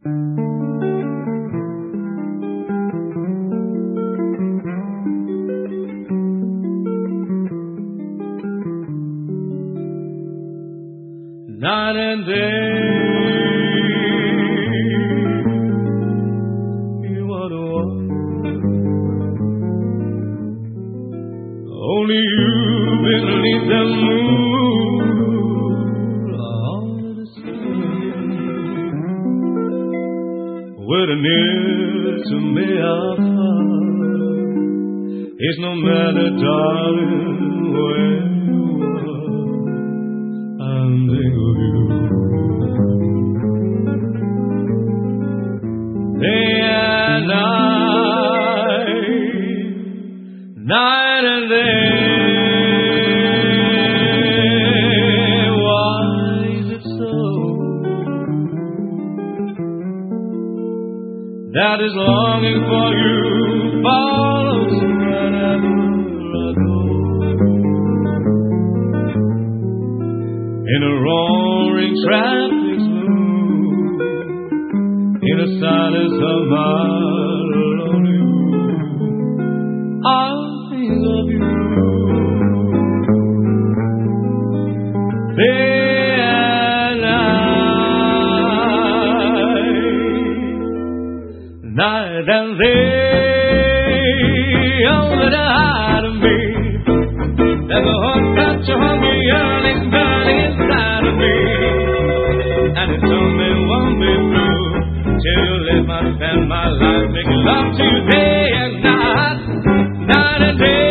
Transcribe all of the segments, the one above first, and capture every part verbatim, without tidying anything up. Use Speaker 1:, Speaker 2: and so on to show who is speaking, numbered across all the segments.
Speaker 1: Night and day, you are the one. Only you beneath the moon, all the sun. Whether near to me or far, it's no matter, darling, where you are. I'm thinking of you. Day and night, night and day. Why is it so that is longing for you follows wherever I go? In a roaring traffic smooth, in the silence of my lonely room, I'll think of you. Day and night, night and day, oh, that hide of me. There's a hot touch of hungry yearning burning inside of me, and it's only one way through till you live my spend my life making love to you day and night, night and day.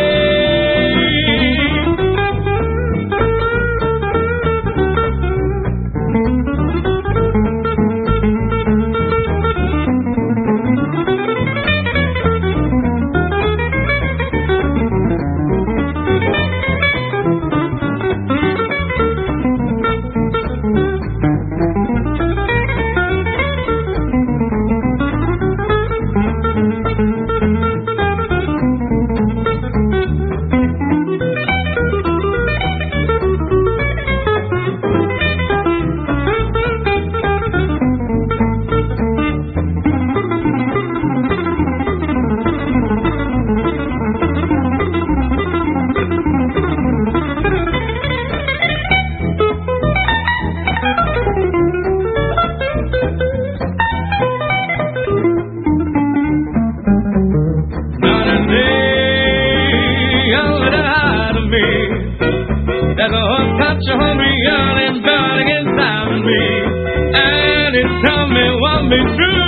Speaker 1: There's a whole touch of hungry yearning burning inside of me, and it's tell me what me true.